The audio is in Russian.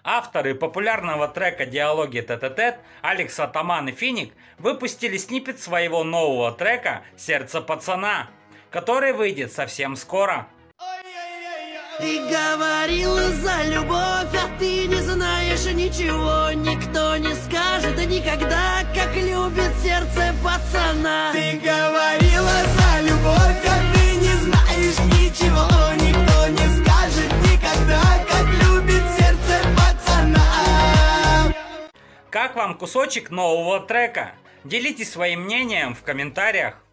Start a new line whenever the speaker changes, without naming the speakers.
Авторы популярного трека «Диалоги тет-а-тет» Алекс Атаман и Финик выпустили сниппет своего нового трека «Сердце пацана», который выйдет совсем скоро.
Ты говорила за любовь, а ты не знаешь ничего. Никто не скажет никогда, как любит сердце пацана. Ты говорила за любовь, а ты не знаешь ничего. Никто не скажет никогда, как любит сердце пацана.
Как вам кусочек нового трека? Делитесь своим мнением в комментариях.